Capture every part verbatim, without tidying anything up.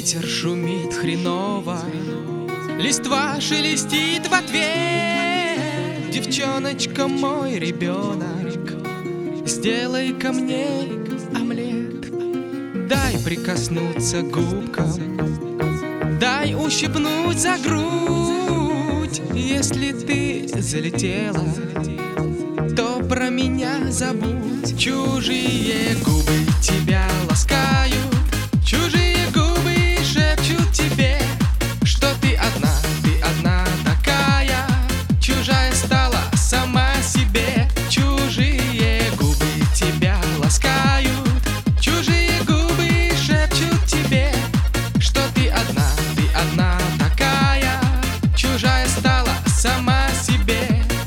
Ветер шумит хреново, листва шелестит в ответ. Девчоночка, мой ребенок, сделай ко мне омлет. Дай прикоснуться губкам, дай ущипнуть за грудь. Если ты залетела, то про меня забудь. Чужие губы тебя ласкают, чужие губы шепчут тебе, что ты одна, ты одна такая. Чужая стала сама себе. Чужие губы тебя ласкают, чужие губы шепчут тебе, что ты одна, ты одна такая. Чужая стала сама себе.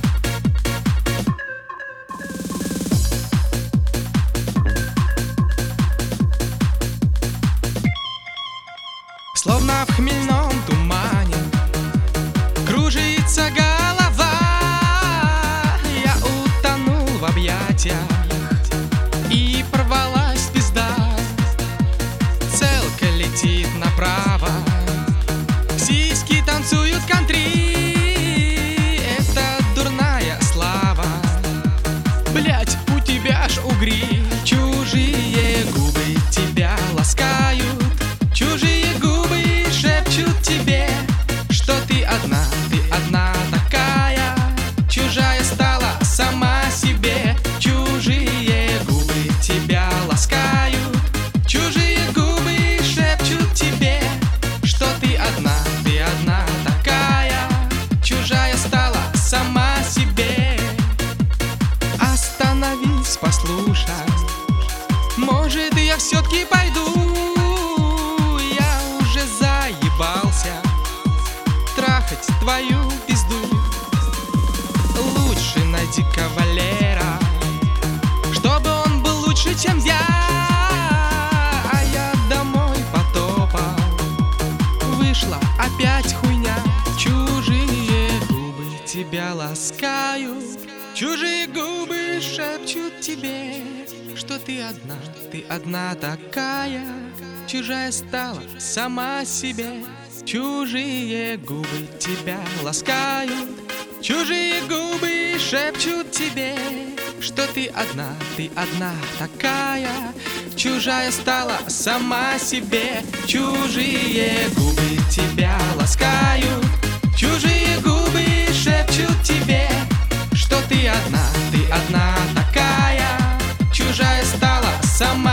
Словно в хмельном тумане кружится голова. Я утонул в объятиях, и порвалась пизда. Целка летит направо, сиськи танцуют кантри. Это дурная слава, блять, у тебя ж угри. Чужие губы тебя ласкают, чужие губы шепчут тебе, что ты одна, ты одна такая. Чужая стала сама себе. Чужие губы тебя ласкают, чужие губы шепчут тебе, что ты одна, ты одна такая. Чужая стала сама себе. Остановись, послушай, может, я все-таки пойду. Трахать твою пизду. Лучше найди кавалера, чтобы он был лучше, чем я. А я домой потопал, вышла опять хуйня. Чужие губы тебя ласкают, чужие губы шепчут тебе, что ты одна, ты одна такая. Чужая стала сама себе. Чужие губы тебя ласкают, чужие губы шепчут тебе, что ты одна, ты одна такая. Чужая стала сама себе. Чужие губы тебя ласкают, чужие губы шепчут тебе, что ты одна, ты одна такая. Чужая стала сама